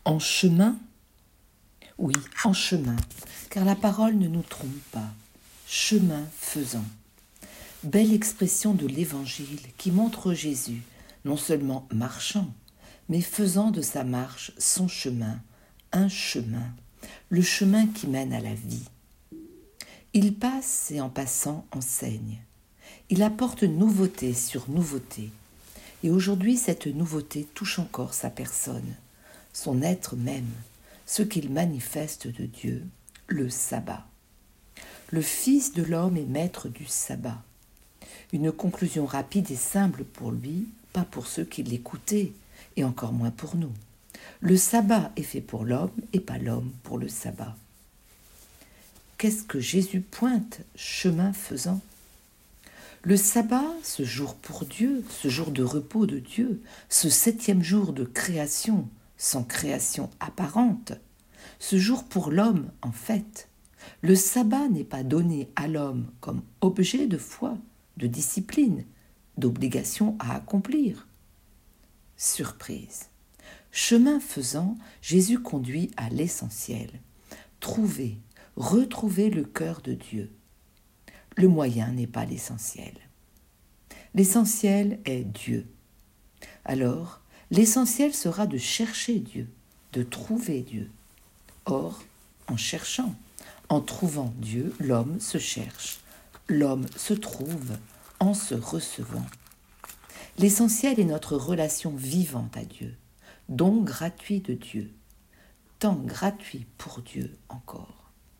En chemin ? Oui, en chemin, car la parole ne nous trompe pas. Chemin faisant. Belle expression de l'Évangile qui montre Jésus, non seulement marchant, mais faisant de sa marche son chemin, un chemin, le chemin qui mène à la vie. Il passe et en passant enseigne. Il apporte nouveauté sur nouveauté. Et aujourd'hui, cette nouveauté touche encore sa personne, son être même, ce qu'il manifeste de Dieu, le sabbat. Le Fils de l'homme est maître du sabbat. Une conclusion rapide et simple pour lui, pas pour ceux qui l'écoutaient, et encore moins pour nous. Le sabbat est fait pour l'homme et pas l'homme pour le sabbat. Qu'est-ce que Jésus pointe, chemin faisant ? Le sabbat, ce jour pour Dieu, ce jour de repos de Dieu, ce 7e jour de création, sans création apparente, ce jour pour l'homme en fait. Le sabbat n'est pas donné à l'homme comme objet de foi, de discipline, d'obligation à accomplir. Surprise. Chemin faisant, Jésus conduit à l'essentiel. Retrouver le cœur de Dieu. Le moyen n'est pas l'essentiel. L'essentiel est Dieu. Alors, l'essentiel sera de chercher Dieu, de trouver Dieu. Or, en cherchant, en trouvant Dieu, l'homme se cherche, l'homme se trouve en se recevant. L'essentiel est notre relation vivante à Dieu, don gratuit de Dieu, temps gratuit pour Dieu encore.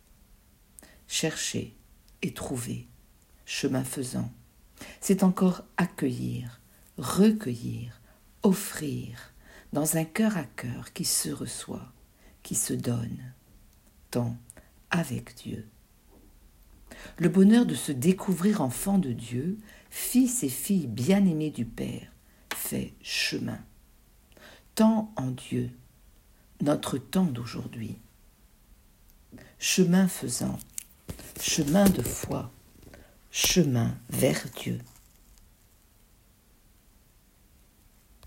Chercher et trouver, chemin faisant, c'est encore accueillir, recueillir, offrir, dans un cœur à cœur qui se reçoit, qui se donne, temps avec Dieu. Le bonheur de se découvrir enfant de Dieu, fils et filles bien-aimés du Père, fait chemin. Temps en Dieu, notre temps d'aujourd'hui. Chemin faisant, chemin de foi, chemin vers Dieu.